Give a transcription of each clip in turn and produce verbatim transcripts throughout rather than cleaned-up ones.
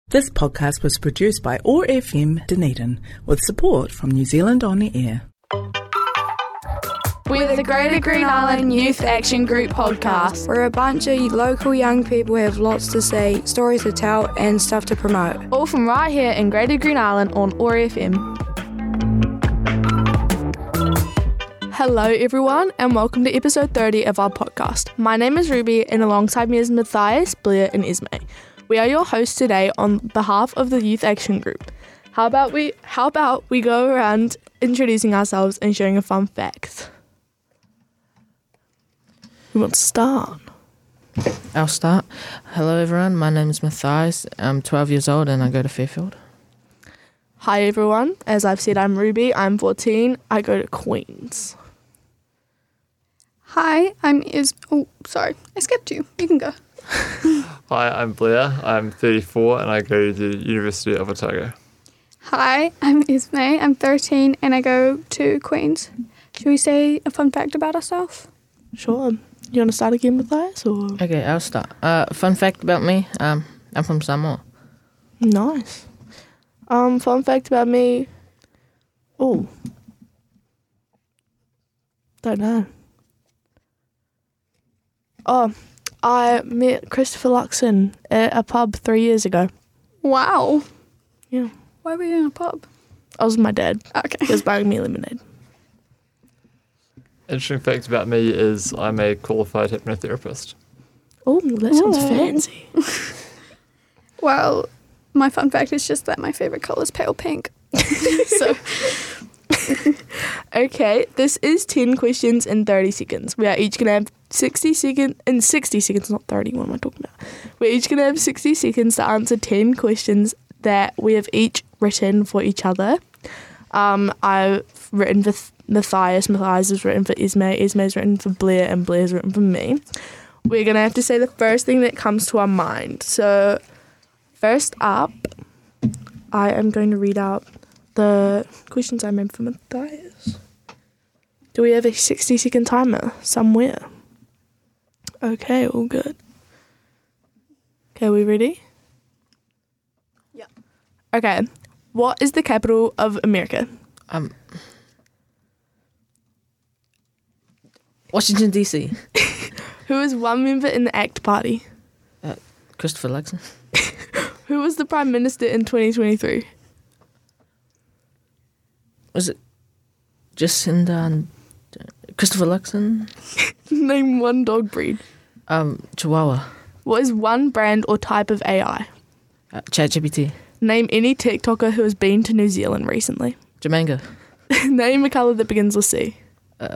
This podcast was produced by O A R F M Dunedin with support from New Zealand On the Air. We're the Greater Green Island Youth Action Group podcast. We're a bunch of local young people who have lots to say, stories to tell and stuff to promote. All from right here in Greater Green Island on O A R F M. Hello everyone and welcome to episode thirty of our podcast. My name is Ruby and alongside me is Matthias, Blair and Esme. We are your hosts today on behalf of the Youth Action Group. How about we how about we go around introducing ourselves and sharing a fun fact? Who wants to start? I'll start. Hello everyone, my name is Matthias. I'm twelve years old and I go to Fairfield. Hi everyone, as I've said I'm Ruby, I'm fourteen, I go to Queen's. Hi, I'm Is. Oh, sorry, I skipped you. You can go. Hi, I'm Blair. I'm thirty-four and I go to the University of Otago. Hi, I'm Esme. I'm thirteen and I go to Queen's. Should we say a fun fact about ourselves? Sure. You want to start again, Matthias? Or? Okay, I'll start. Uh, fun fact about me, um, I'm from Samoa. Nice. Um, fun fact about me. Oh. Don't know. Oh, I met Christopher Luxon at a pub three years ago. Wow. Yeah. Why were you in a pub? I was with my dad. Okay. He was buying me lemonade. Interesting fact about me is I'm a qualified hypnotherapist. Oh, that sounds Ooh. fancy. Well, my fun fact is just that my favourite colour is pale pink. So... Okay, this is ten questions in thirty seconds. We are each going to have sixty seconds, in sixty seconds, not thirty, what am I talking about? We're each going to have sixty seconds to answer ten questions that we have each written for each other. Um, I've written for Matthias, Matthias has written for Esme, Esme has written for Blair, and Blair has written for me. We're going to have to say the first thing that comes to our mind. So, first up, I am going to read out the questions I made for Matthias. Do we have a sixty second timer somewhere? Okay, all good. Okay, we ready? Yeah. Okay, what is the capital of America? Um, Washington, D C. Who is one member in the ACT Party? Uh, Christopher Luxon. Who was the Prime Minister in twenty twenty-three? Was it Jacinda and Christopher Luxon? Name one dog breed. Um, Chihuahua. What is one brand or type of A I? Uh, ChatGPT. Name any TikToker who has been to New Zealand recently. Jamaica. Name a colour that begins with C. Uh,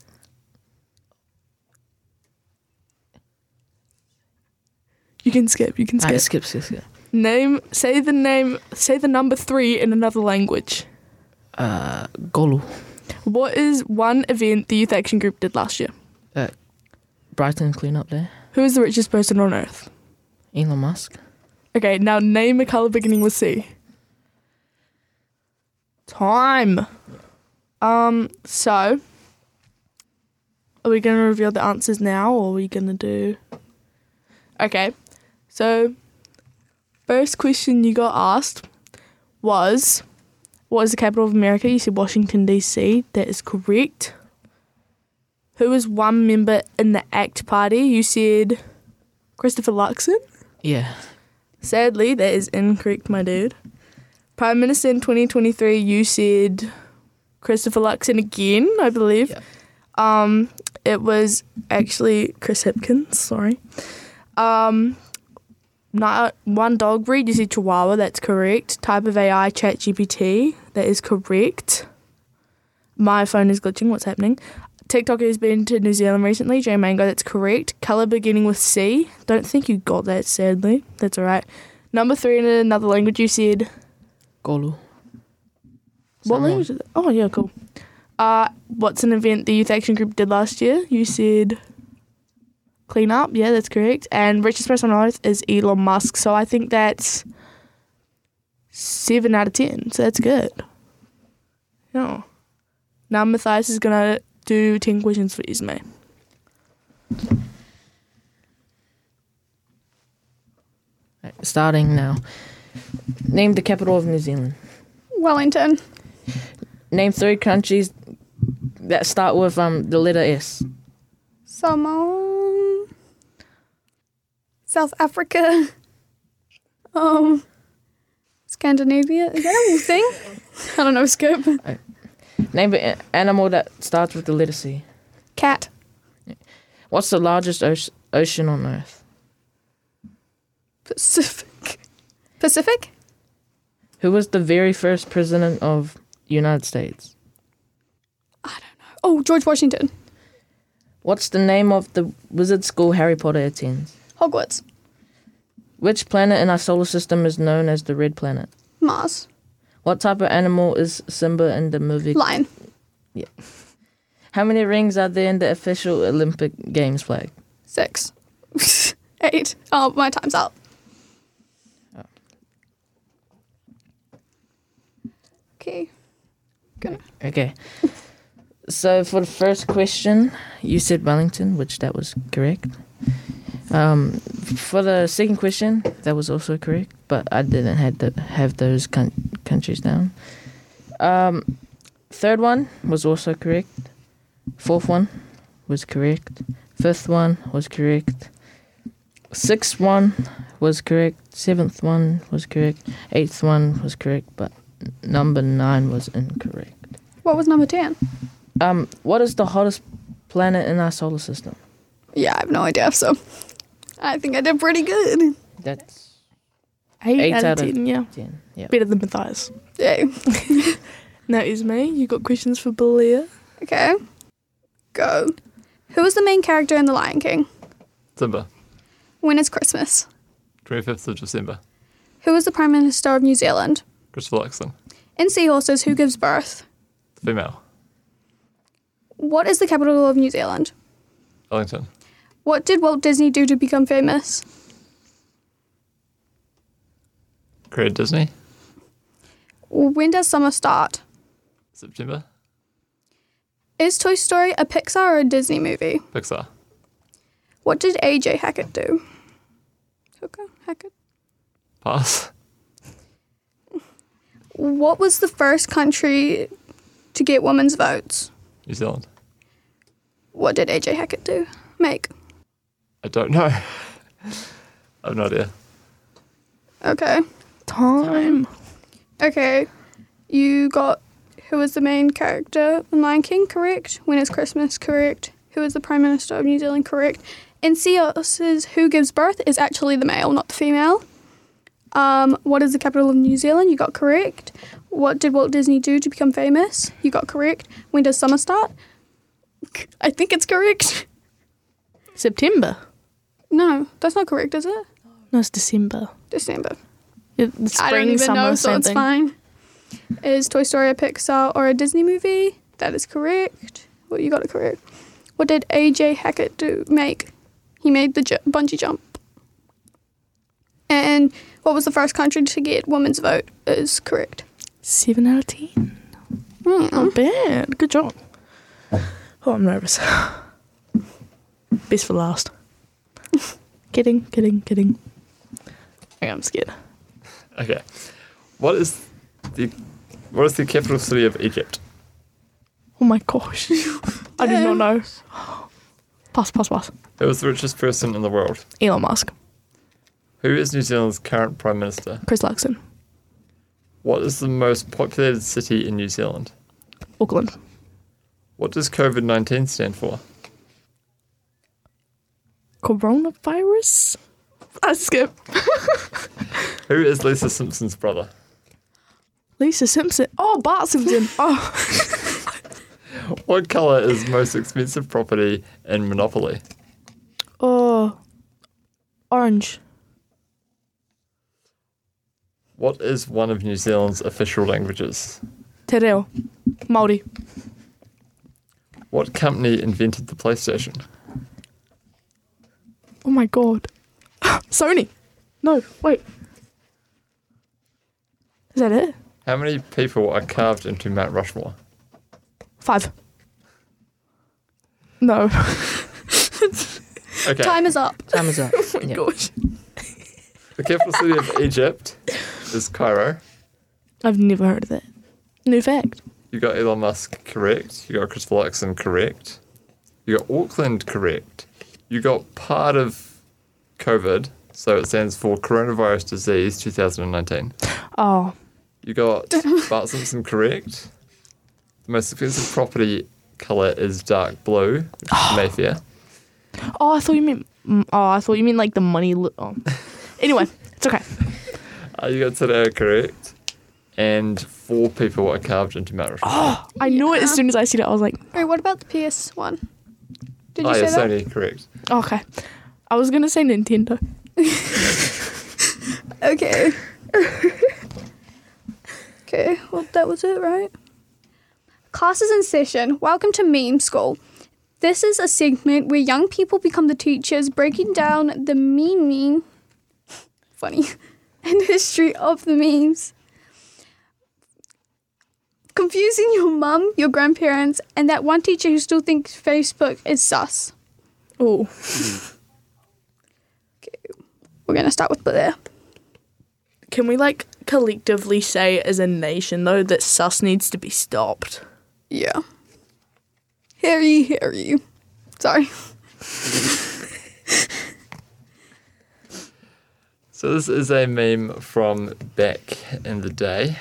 You can skip, you can skip. ah, skip, skip, skip. Name, say the name, say the number three in another language. Uh, Golu. What is one event the Youth Action Group did last year? Uh, Brighton clean-up day. Who is the richest person on earth? Elon Musk. Okay, now name a colour beginning with C. Time. Um, so, are we going to reveal the answers now, or are we going to do... Okay, so, first question you got asked was... What is the capital of America? You said Washington, D C. That is correct. Who is one member in the ACT Party? You said Christopher Luxon. Yeah. Sadly, that is incorrect, my dude. Prime Minister in twenty twenty-three, you said Christopher Luxon again, I believe. Yeah. Um, it was actually Chris Hipkins, sorry. Um... Not one dog breed, you said Chihuahua, that's correct. Type of A I, ChatGPT, that is correct. My phone is glitching, what's happening? TikTok has been to New Zealand recently, J Mango, that's correct. Colour beginning with C, don't think you got that, sadly. That's alright. Number three in another language, you said... Golu. What language is it? Oh, yeah, cool. Uh, what's an event the Youth Action Group did last year? You said... Clean up, yeah, that's correct. And richest person on earth is Elon Musk. So I think that's seven out of ten. So that's good. Yeah. Now Matthias is going to do ten questions for Esme. Right, starting now. Name the capital of New Zealand. Wellington. Name three countries that start with um the letter S. Samoa. South Africa. Um. Scandinavia. Is that a whole thing? I don't know. Skip. Name an animal that starts with the letter C. Cat. What's the largest oce- ocean on Earth? Pacific. Pacific? Who was the very first president of the United States? Oh, George Washington. What's the name of the wizard school Harry Potter attends? Hogwarts. Which planet in our solar system is known as the Red Planet? Mars. What type of animal is Simba in the movie? Lion. Yeah. How many rings are there in the official Olympic Games flag? Six. Eight. Oh, my time's up. Oh. Okay. Good. Okay. So for the first question, you said Wellington, which that was correct. Um, for the second question, that was also correct, but I didn't have to have those con- countries down. Um, third one was also correct. Fourth one was correct. Fifth one was correct. Sixth one was correct. Seventh one was correct. Eighth one was correct, but number nine was incorrect. What was number ten? Um, what is the hottest planet in our solar system? Yeah, I have no idea, so I think I did pretty good. That's Eight, Eight out, out of of ten, yeah. ten. Yeah. Better than Matthias. Yay. Now is me. You got questions for Blair? Okay. Go. Who was the main character in The Lion King? Simba, When is Christmas? twenty-fifth of December. Who was the Prime Minister of New Zealand? Christopher Luxon, In Seahorses, who gives birth? female. What is the capital of New Zealand? Wellington, What did Walt Disney do to become famous? created Disney, When does summer start? September. Is Toy Story a Pixar or a Disney movie? Pixar, What did A J Hackett do? Hooker Hackett. pass. What was the first country to get women's votes? New Zealand. What did A J Hackett do? Make. I don't know. I have no idea. Okay. Time. Okay. You got who was the main character in Lion King, correct? When is Christmas, correct? Who is the Prime Minister of New Zealand, correct? In Seahorses, who gives birth is actually the male, not the female. Um, what is the capital of New Zealand? You got correct. What did Walt Disney do to become famous? You got correct. When does summer start? I think it's correct. September. No, that's not correct, is it? No, it's December. December. It, the spring, I don't even summer, know, so same it's thing. fine. Is Toy Story a Pixar or a Disney movie? That is correct. Well, you got it correct. What did A J Hackett do? Make? He made the ju- bungee jump. And what was the first country to get women's vote? Is correct. Seven out of ten. Mm. Not bad. Good job. Oh, I'm nervous. Best for last. kidding, kidding, kidding. Okay, I'm scared. Okay. What is the what is the capital city of Egypt? Oh my gosh. I do not know. Pass, pass, pass. Who is the richest person in the world? Elon Musk. Who is New Zealand's current Prime Minister? Chris Luxon. What is the most populated city in New Zealand? Auckland. What does COVID nineteen stand for? Coronavirus? I skip. Who is Lisa Simpson's brother? Lisa Simpson. Oh, Bart Simpson. Oh. What colour is most expensive property in Monopoly? Oh. Orange. What is one of New Zealand's official languages? Te reo. Māori. What company invented the PlayStation? Oh my god. Sony. No, wait. Is that it? How many people are carved into Mount Rushmore? Five. No. Okay. Time is up. Time is up. Oh my Yeah. gosh. The capital city of Egypt is Cairo. I've never heard of that. New fact. You got Elon Musk correct. You got Christopher Luxon correct. You got Auckland correct. You got part of COVID, so it stands for Coronavirus Disease twenty nineteen. Oh. You got Bart Simpson correct. The most expensive property colour is dark blue, which is Mayfair. Oh, I thought you meant. mm, Oh, I thought you meant like the money. Li- oh. Anyway, it's okay. Uh, you got today correct. And four people are carved into Mount Rushmore. Oh, I knew it as soon as I said it. I was like, Wait, what about the P S one? Did you oh, say yeah, that? Sony, correct. okay. I was gonna say Nintendo. Okay. Okay, well, that was it, right? Classes in session. Welcome to Meme School. This is a segment where young people become the teachers, breaking down the meme, funny, and history of the memes. Confusing your mum, your grandparents, and that one teacher who still thinks Facebook is sus. Oh. Okay, we're going to start with Blair. Can we like collectively say as a nation though that sus needs to be stopped? Yeah. Hear ye, hear ye. Sorry. So this is a meme from back in the day.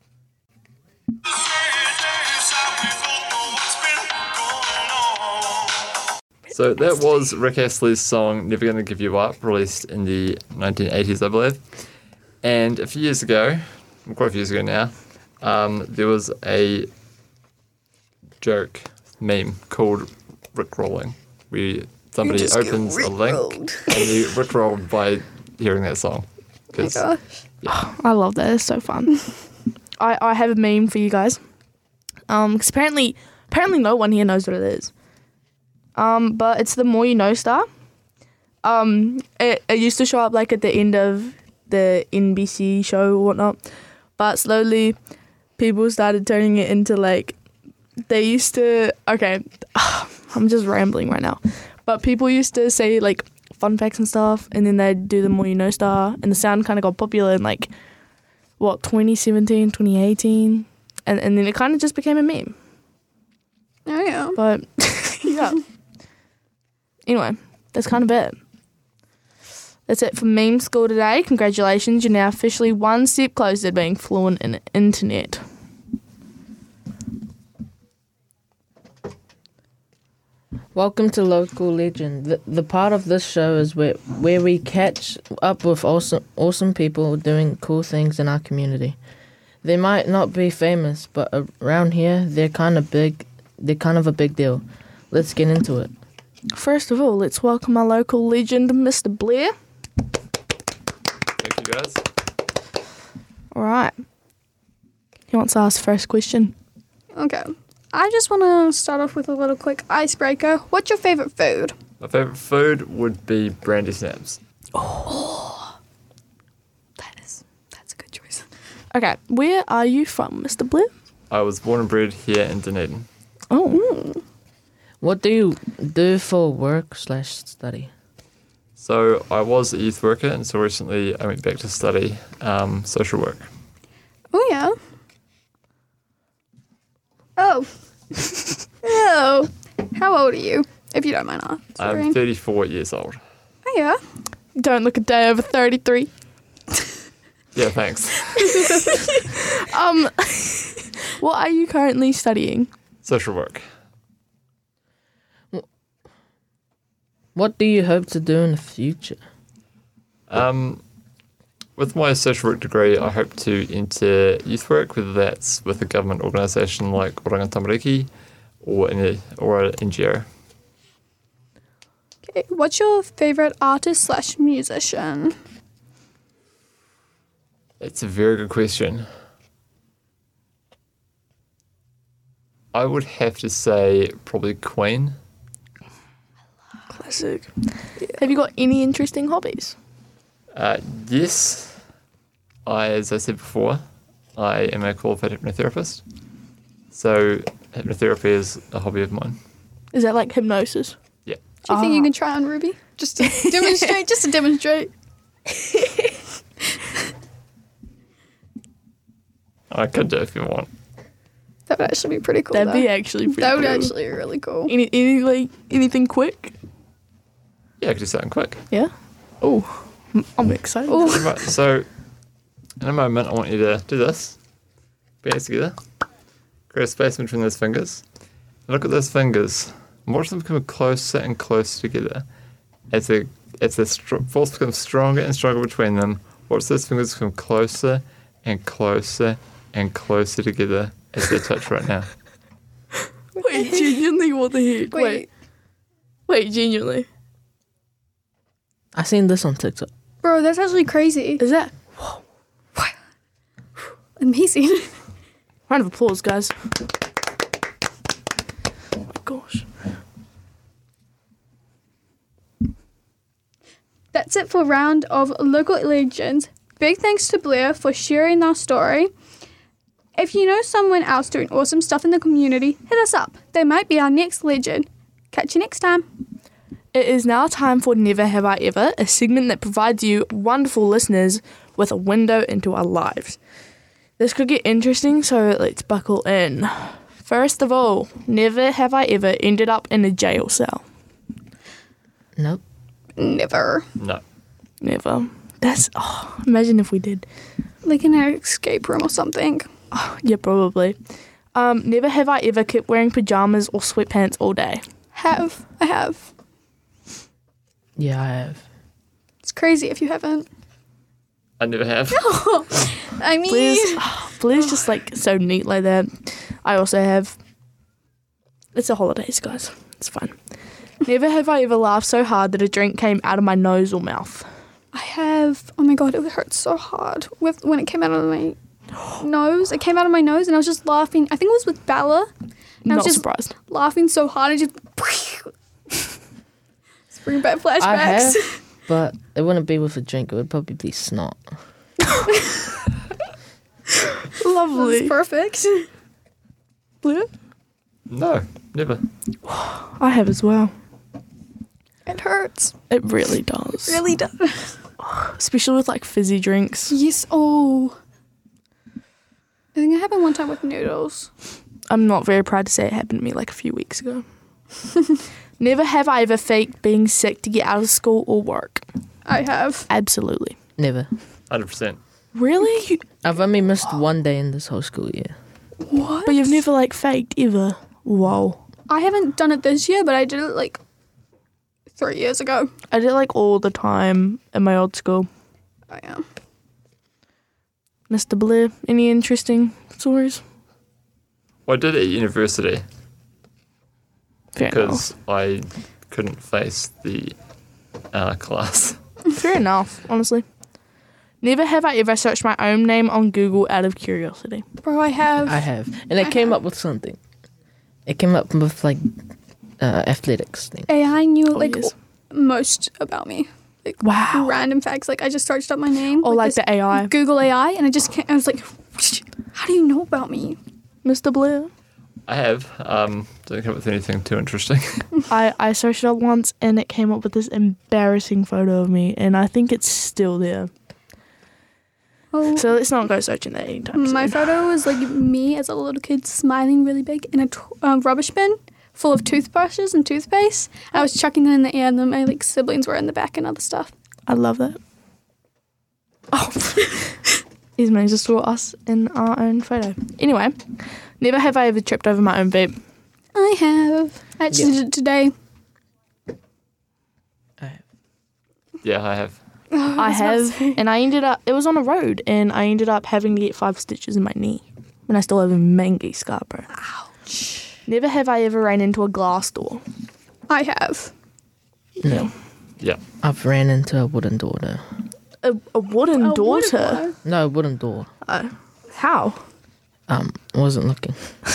So that was Rick Astley's song Never Gonna Give You Up, released in the nineteen eighties, I believe. And a few years ago, quite a few years ago now, um, there was a joke meme called Rickrolling, where somebody opens a link and you rickrolled by hearing that song. Oh my gosh. I love that. It's so fun. I, I have a meme for you guys. Um, because apparently, apparently no one here knows what it is. Um, but it's the More You Know star. Um, it, it used to show up like at the end of the N B C show or whatnot. But slowly, people started turning it into like, they used to, okay, I'm just rambling right now. But people used to say like fun facts and stuff, and then they'd do the More You Know star, and the sound kind of got popular in like, what, twenty seventeen, twenty eighteen, and, and then it kind of just became a meme. Oh, yeah. But, yeah. Anyway, that's kind of it. That's it for Meme School today. Congratulations, you're now officially one step closer to being fluent in the internet. Welcome to Local Legend. The, the part of this show is where where we catch up with awesome awesome people doing cool things in our community. They might not be famous, but around here they're kind of big. They're kind of a big deal. Let's get into it. First of all, let's welcome our local legend, Mister Blair. Thank you, guys. All right. He wants to ask the first question. Okay. I just want to start off with a little quick icebreaker. What's your favourite food? My favourite food would be brandy snaps. Oh, that is, that's a good choice. Okay, where are you from, Mister Blair? I was born and bred here in Dunedin. Oh. What do you do for work slash study? So I was a youth worker, and so recently I went back to study um, social work. Oh, yeah. Oh. Oh. How old are you, if you don't mind answering? I'm thirty-four years old. Oh, yeah. Don't look a day over thirty-three. Yeah, thanks. Um, what are you currently studying? Social work. What do you hope to do in the future? Um, with my social work degree, I hope to enter youth work, whether that's with a government organisation like Oranga Tamariki or in a, or an N G O. Okay. What's your favourite artist slash musician? It's a very good question. I would have to say probably Queen. Classic. Have you got any interesting hobbies? Uh, yes, I, as I said before, I am a qualified hypnotherapist. So hypnotherapy is a hobby of mine. Is that like hypnosis? Yeah. Do you think you can try on Ruby? Just to demonstrate, just to demonstrate. I could do if you want. That would actually be pretty cool. That'd though. be actually pretty That would cool. actually be really cool. Any, any, like, anything quick? Yeah, I could do something quick. Yeah? Oh, I'm excited. Ooh. Right, so, in a moment, I want you to do this. Put your hands together. Create a space between those fingers. Look at those fingers. And watch them become closer and closer together. As the as the str- force becomes stronger and stronger between them, watch those fingers become closer and closer and closer together as they touch right now. Wait, genuinely, what the heck? Wait. Wait. Wait, genuinely. I seen this on TikTok. Bro, that's actually crazy. Is that? Amazing. Round of applause, guys. Oh my gosh. That's it for round of local legends. Big thanks to Blair for sharing our story. If you know someone else doing awesome stuff in the community, hit us up. They might be our next legend. Catch you next time. It is now time for Never Have I Ever, a segment that provides you wonderful listeners with a window into our lives. This could get interesting, so let's buckle in. First of all, never have I ever ended up in a jail cell. Nope. Never. No. Never. That's, oh, imagine if we did. Like in an escape room or something. Oh, yeah, probably. Um, never have I ever kept wearing pajamas or sweatpants all day. Have. I have. Yeah, I have. It's crazy if you haven't. I never have. I mean, Blair's, oh, Blair's just like so neat like that. I also have. It's the holidays, guys. It's fun. Never have I ever laughed so hard that a drink came out of my nose or mouth. I have. Oh my god, it hurt so hard with when it came out of my nose. It came out of my nose, and I was just laughing. I think it was with Bella. And I Not was just surprised. laughing so hard, I just. It's bringing back flashbacks. I have, but it wouldn't be with a drink. It would probably be snot. Lovely. That's perfect. Blair? No, never. I have as well. It hurts. It really does. Really does. Especially with like fizzy drinks. Yes. Oh. I think it happened one time with noodles. I'm not very proud to say it happened to me like a few weeks ago. Never have I ever faked being sick to get out of school or work. I have. Absolutely. Never. one hundred percent. Really? You, I've only missed one day in this whole school year. What? but you've never like faked ever. Whoa. I haven't done it this year, but I did it like three years ago. I did it like all the time in my old school. I am. Mister Blair, any interesting stories? Well, I did it at university Fair because I couldn't face the uh, class. enough. Fair enough, honestly. Never have I ever searched my own name on Google out of curiosity. Bro, I have. I have. And it came up with something. It came up with like uh, athletics thing. A I knew like yes. most about me. Like Wow. random facts. Like I just searched up my name. Or like this the A I. Google A I, and I just can't, I was like, how do you know about me? Mister Blair? I have. Um, didn't come up with anything too interesting. I, I searched it up once and it came up with this embarrassing photo of me and I think it's still there. Oh, So let's not go searching that anytime soon. my photo was like me as a little kid smiling really big in a t- um, rubbish bin full of toothbrushes and toothpaste. I was chucking them in the air, and then my like siblings were in the back and other stuff. I love that. Oh. He's managed to store us in our own photo. Anyway, never have I ever tripped over my own feet. I have. I actually Yeah. did it today. I have. Yeah, I have. Oh, I was about to have, say. and I ended up, it was on a road, and I ended up having to get five stitches in my knee. And I still have a mangy scar, bro. Ouch. Never have I ever ran into a glass door. I have. No. Yeah. I've ran into a wooden door though. A, a wooden A daughter. water No, a wooden door. Uh, how? Um, I wasn't looking.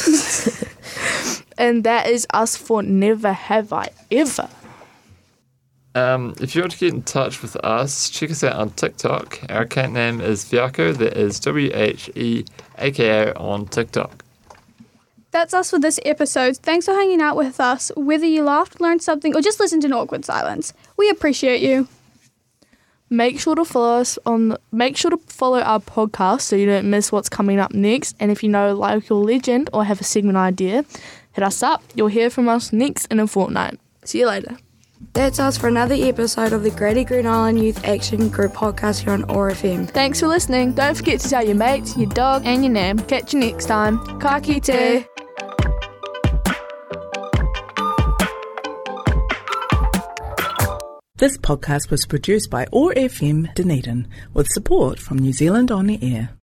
And that is us for Never Have I Ever. Um, if you want to get in touch with us, check us out on TikTok. Our account name is Whiako. That is W H E A K O on TikTok. That's us for this episode. Thanks for hanging out with us. Whether you laughed, learned something, or just listened in awkward silence, we appreciate you. Make sure to follow us on. Make sure to follow our podcast so you don't miss what's coming up next. And if you know local legend or have a segment idea, hit us up. You'll hear from us next in a fortnight. See you later. That's us for another episode of the Grady Green Island Youth Action Group podcast here on O R F M. Thanks for listening. Don't forget to tell your mates, your dog, and your nan. Catch you next time. Ka kite. This podcast was produced by O R F M Dunedin with support from New Zealand On the Air.